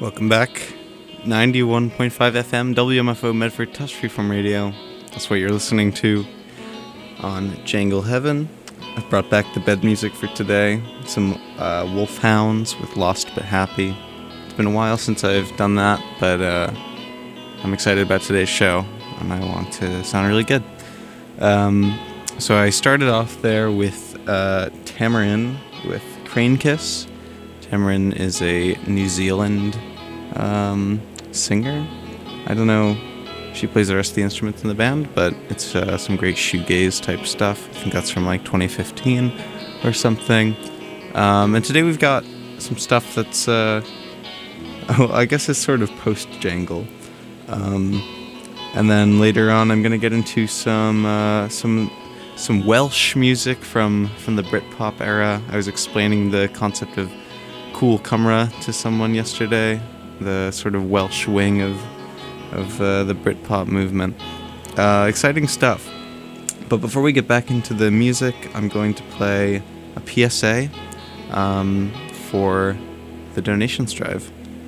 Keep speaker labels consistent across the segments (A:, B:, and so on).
A: Welcome back. 91.5 FM, WMFO Medford Touch Freeform Radio. That's what you're listening to on Jangle Heaven. I've brought back the bed music for today. Some Wolfhounds with Lost But Happy. It's been a while since I've done that, but I'm excited about today's show, and I want to sound really good. So I started off there with Tamarin with Crane Kiss. Tamarin is a New Zealand singer. I don't know if she plays the rest of the instruments in the band, but it's some great shoegaze type stuff. I think that's from like 2015 or something. And today we've got some stuff that's, I guess it's sort of post-jangle. And then later on I'm going to get into some Welsh music from the Britpop era. I was explaining the concept of Cool Cymru to someone yesterday, the sort of Welsh wing of the Britpop movement. Exciting stuff. But before we get back into the music, I'm going to play a PSA for the donations drive.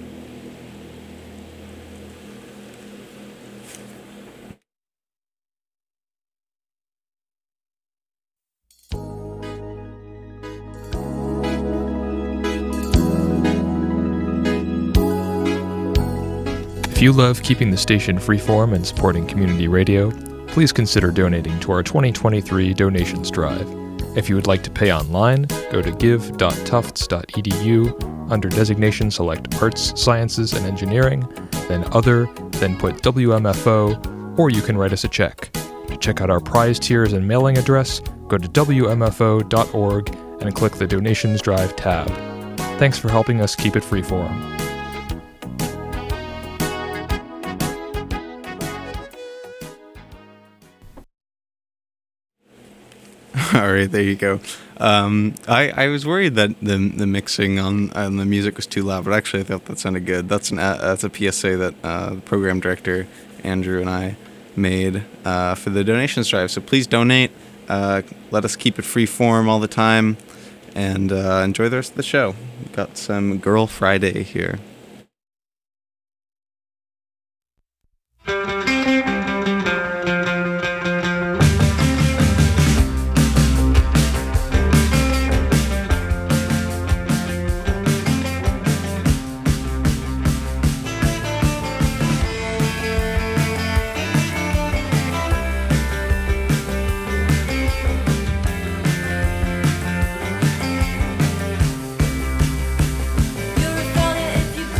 B: If you love keeping the station freeform and supporting community radio, please consider donating to our 2023 donations drive. If you would like to pay online, go to give.tufts.edu, under designation select Arts, Sciences, and Engineering, then Other, then put WMFO, or you can write us a check. To check out our prize tiers and mailing address, go to wmfo.org and click the Donations Drive tab. Thanks for helping us keep it freeform.
A: All right, there you go. I was worried that the mixing on the music was too loud, but actually I thought that sounded good. That's a PSA that the program director Andrew and I made for the donations drive. So please donate. Let us keep it free form all the time, and enjoy the rest of the show. We've got some Girl Friday here.
C: You're a failure if you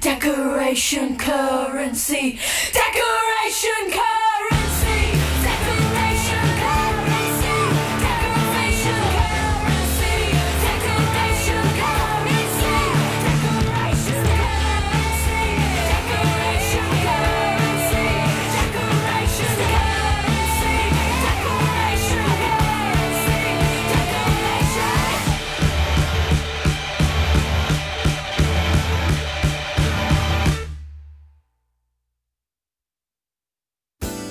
C: Decoration currency. Decoration currency. Decoration currency. Decoration currency. Decoration currency. Decoration currency. Decoration currency. Decoration currency. Decoration currency. Decoration.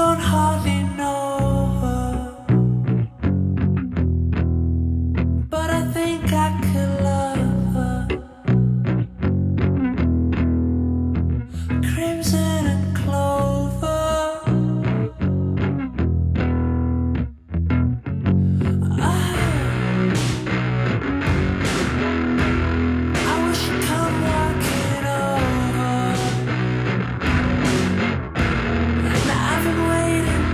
C: don't hardly know her, but I think I could love her. Crimson and clover. I wish you'd come walking over. Now I've been waiting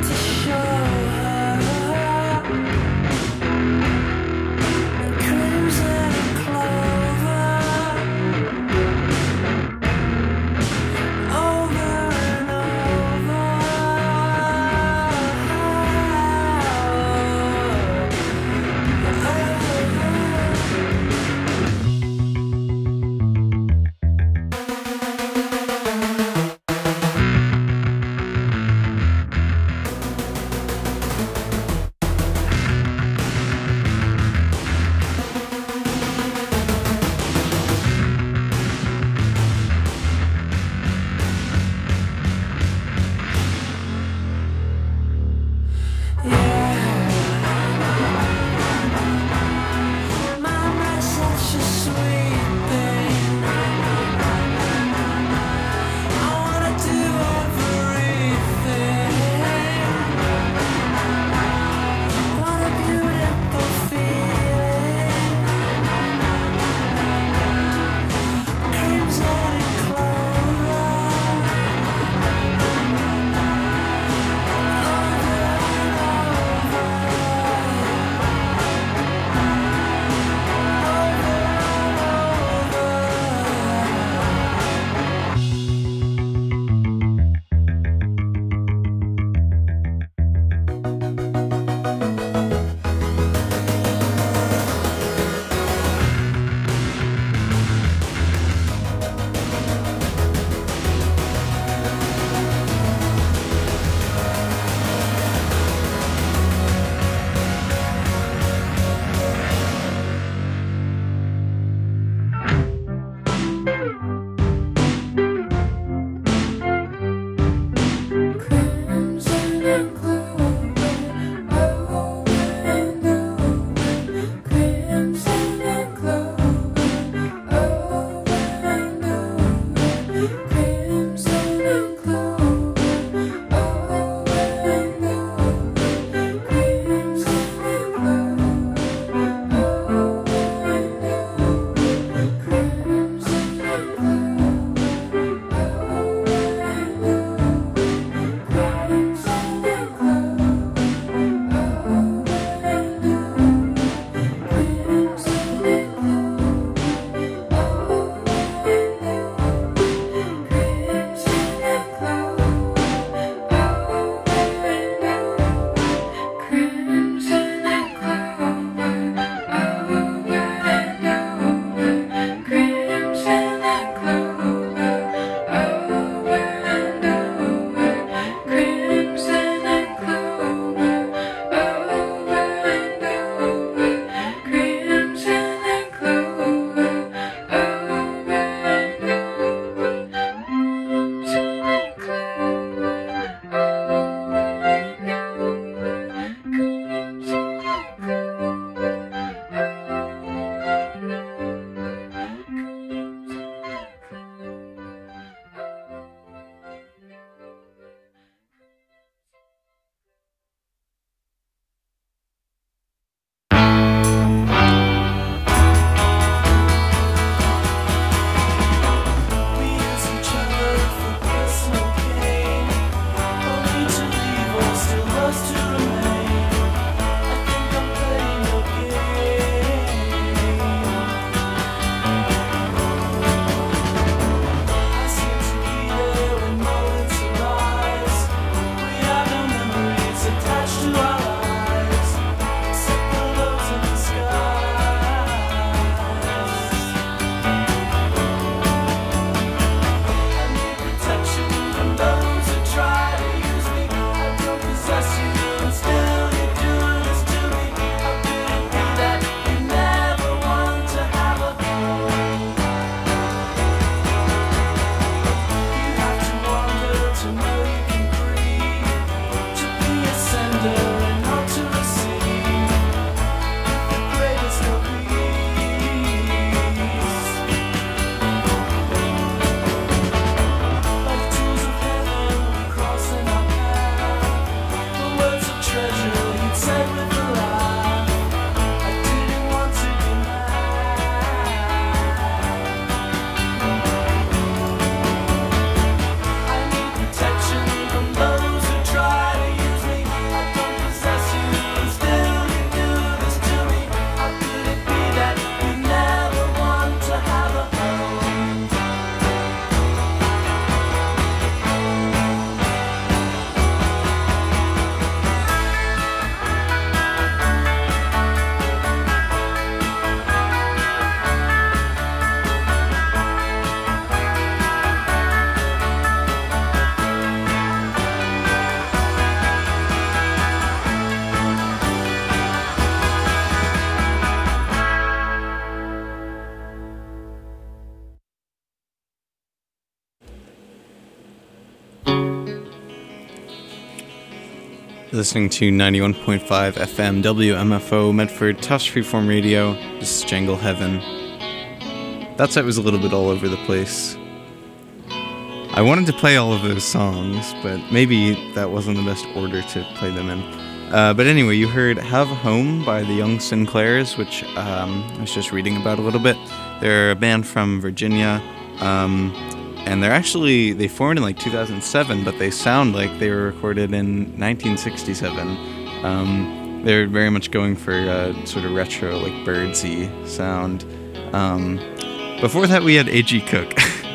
A: Listening to 91.5 FM WMFO Medford Tufts Freeform Radio. This is Jangle Heaven. That set was a little bit all over the place. I wanted to play all of those songs, but maybe that wasn't the best order to play them in. But anyway, you heard Have a Home by the Young Sinclairs, which I was just reading about a little bit. They're a band from Virginia, and they formed in like 2007, but they sound like they were recorded in 1967. They're very much going for sort of retro, like birdsy sound. Before that, we had A.G. Cook.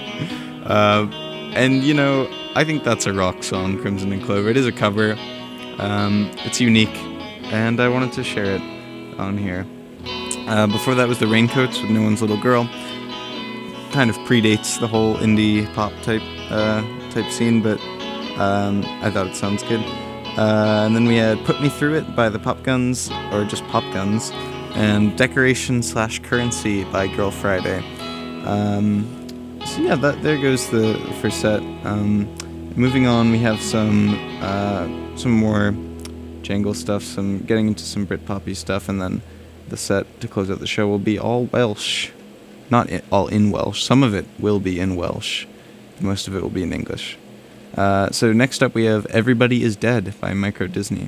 A: And, you know, I think that's a rock song, Crimson and Clover. It is a cover. It's unique, and I wanted to share it on here. Before that was the Raincoats with No One's Little Girl. Kind of predates the whole indie pop type scene, but I thought it sounds good. And then we had Put Me Through It by the Pop Guns, or just Pop Guns, and Decoration/Currency by Girl Friday. So yeah, there goes the first set. Moving on, we have some more jangle stuff, getting into some Britpoppy stuff, and then the set to close out the show will be all Welsh. Not all in Welsh. Some of it will be in Welsh. Most of it will be in English. So next up we have Everybody Is Dead by Micro Disney.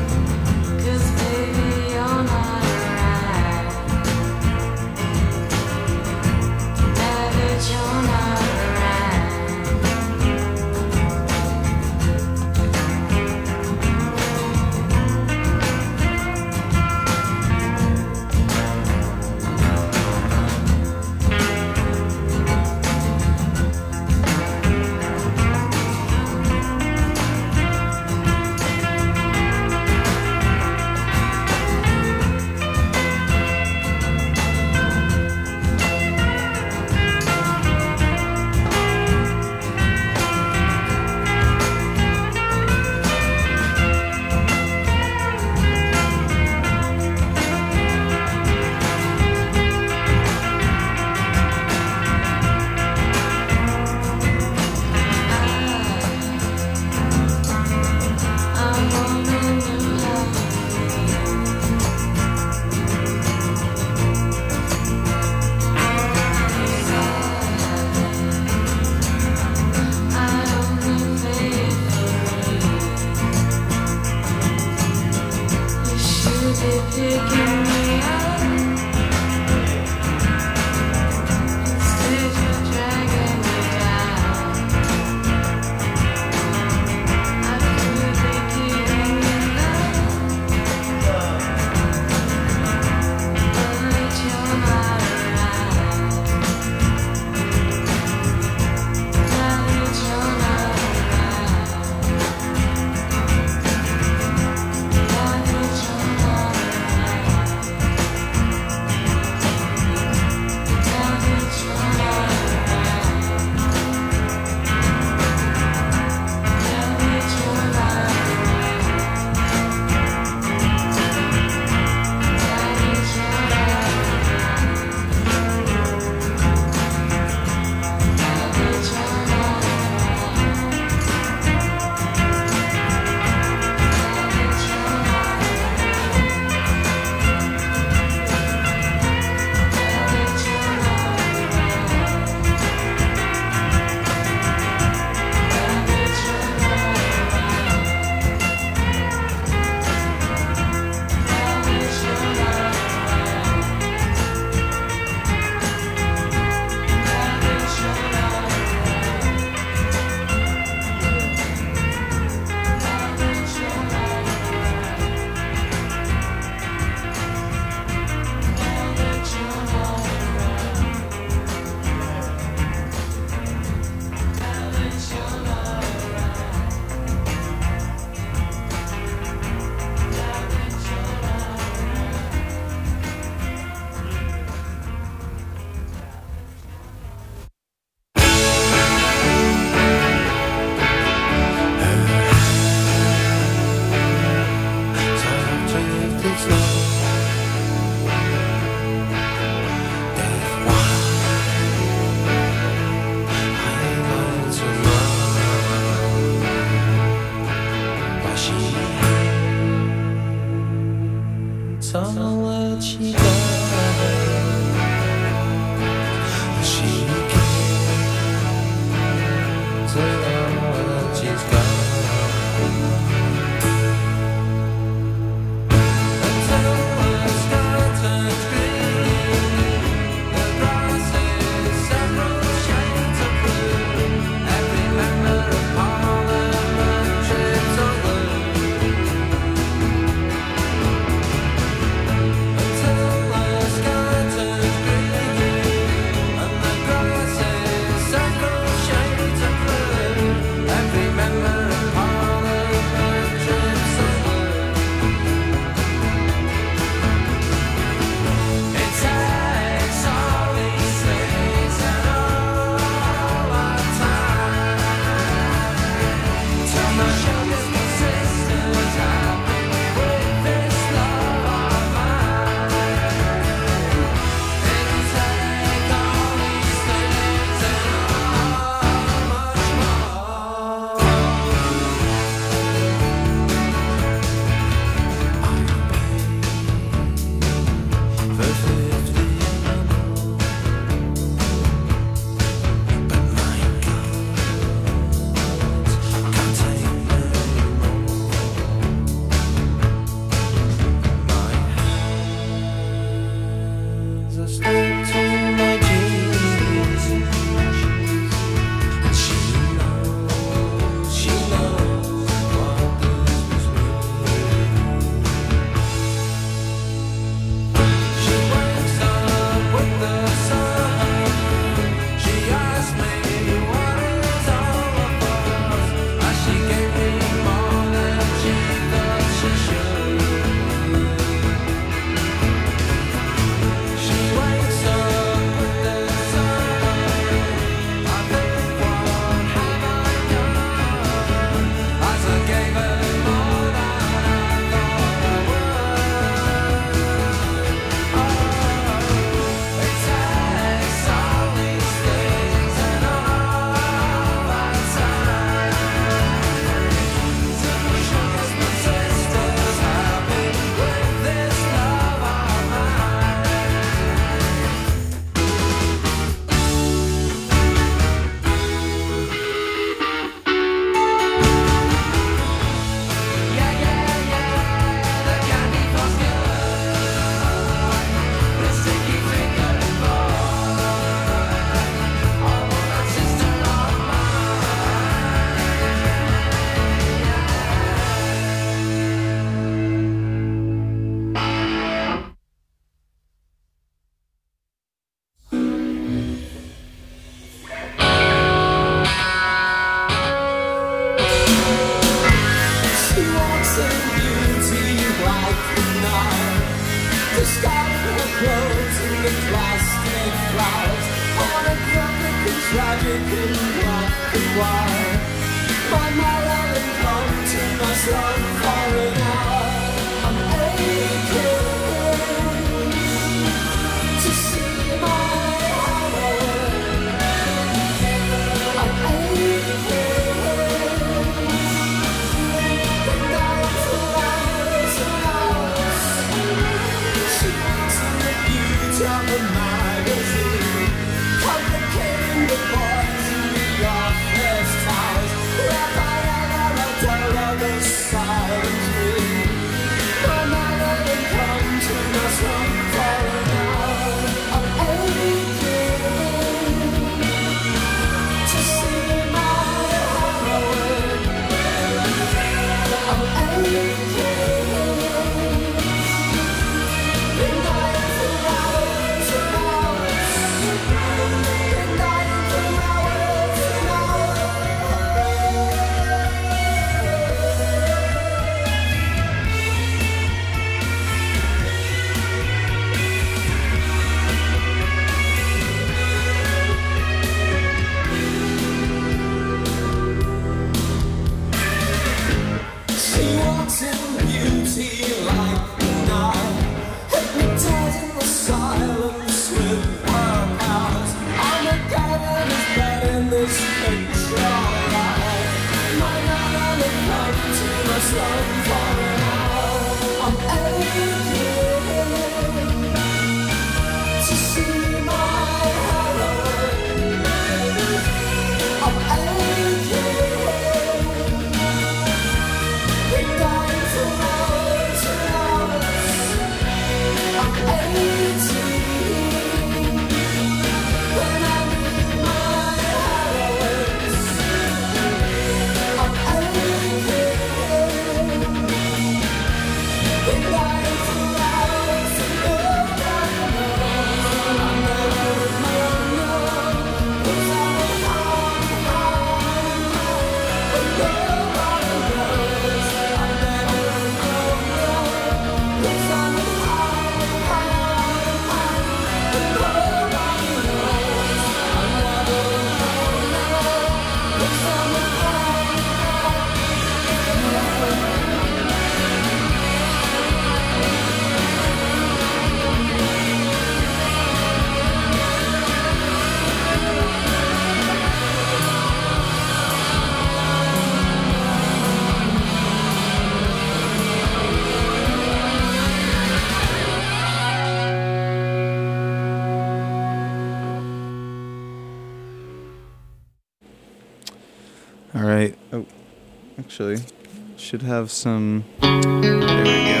A: All right. Oh, actually, should have some. There we go.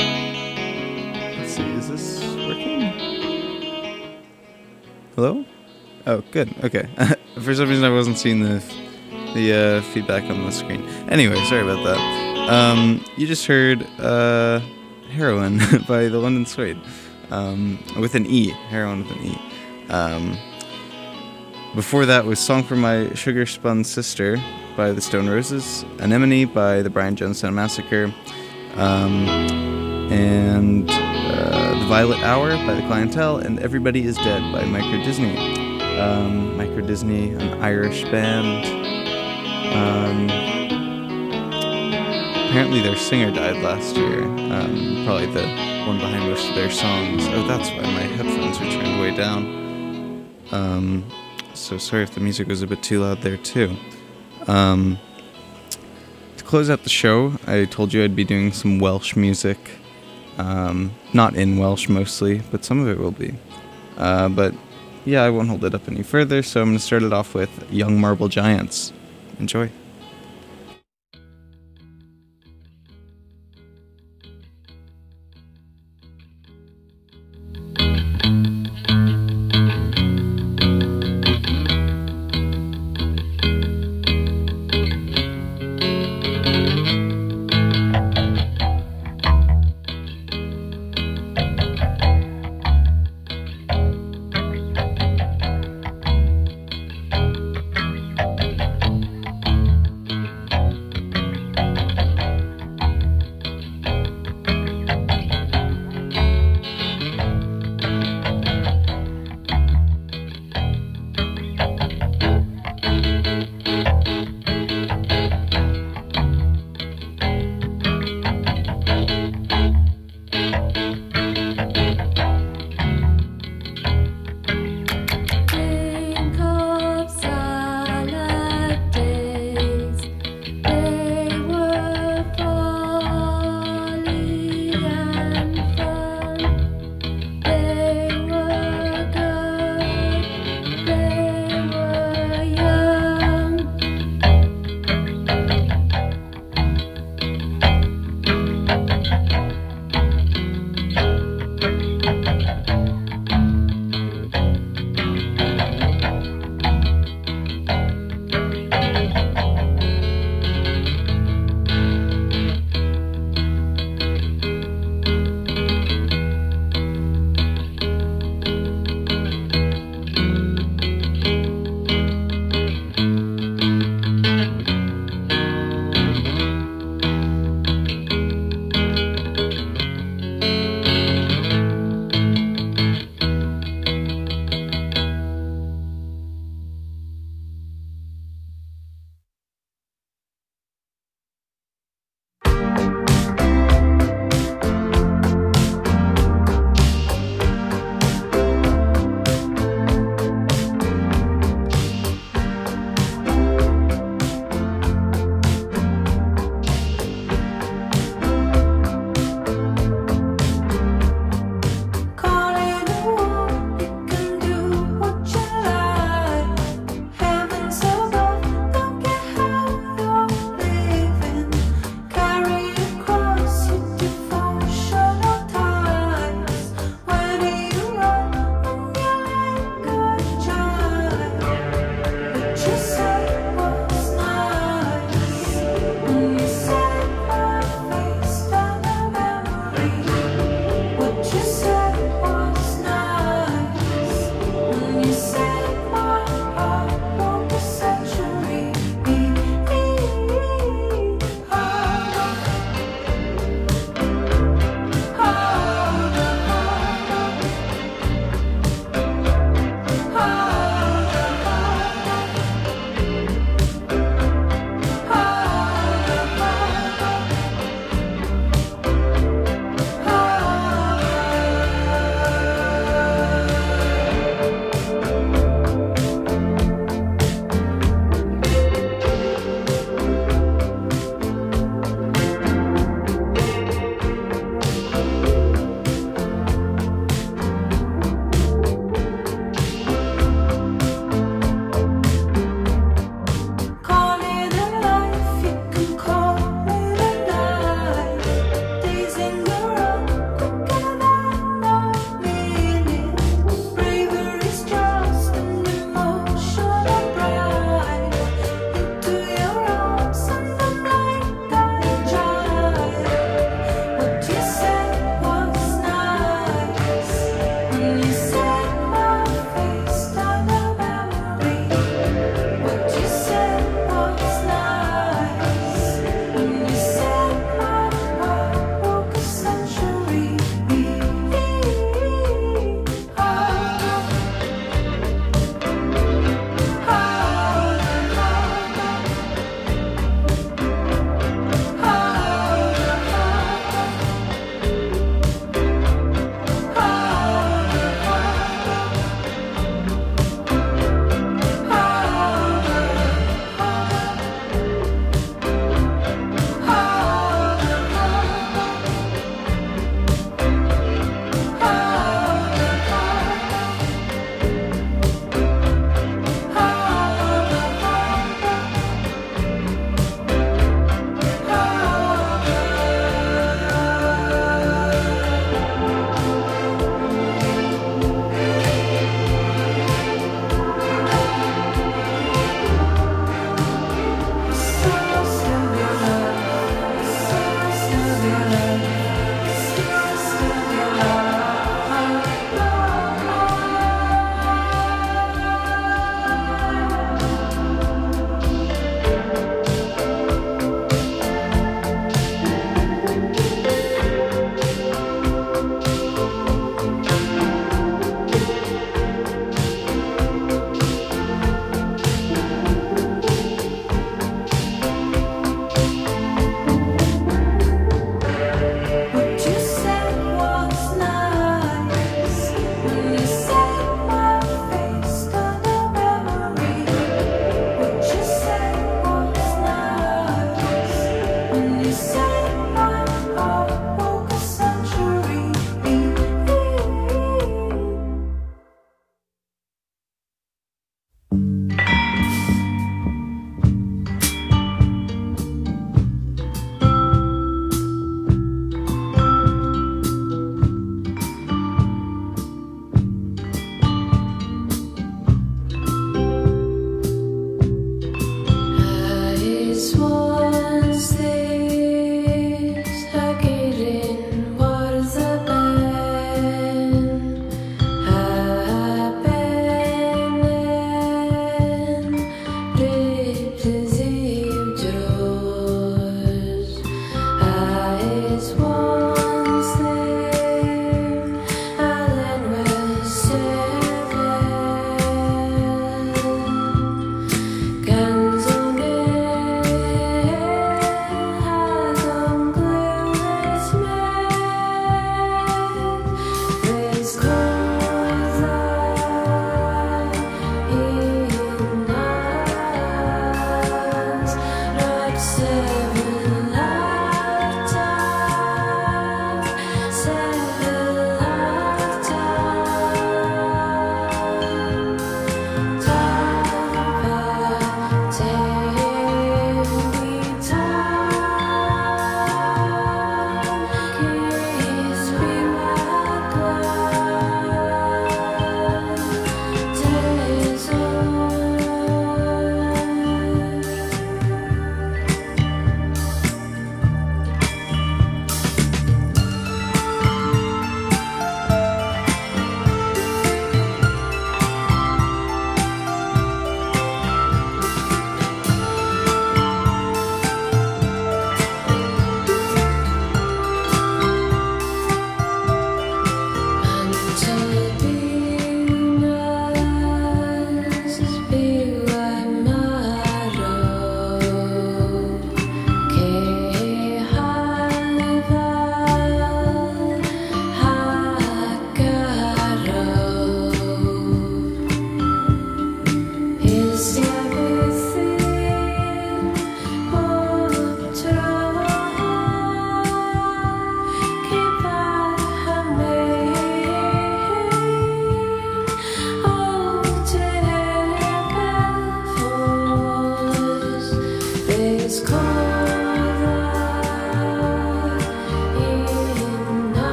A: Let's see. Is this working? Hello? Oh, good. Okay. For some reason, I wasn't seeing the feedback on the screen. Anyway, sorry about that. You just heard "Heroin" by the London Suede, with an E. Heroin with an E. Before that was Song for My Sugar Spun Sister by the Stone Roses, Anemone by the Brian Jonestown Massacre, and The Violet Hour by the Clientele, and Everybody Is Dead by Micro Disney. Micro Disney, an Irish band. Apparently their singer died last year, probably the one behind most of their songs. Oh, that's why my headphones are turned way down. So sorry if the music was a bit too loud there too. To close out the show, I told you I'd be doing some Welsh music. Not in Welsh mostly, but some of it will be. But yeah, I won't hold it up any further, so I'm going to start it off with Young Marble Giants. Enjoy.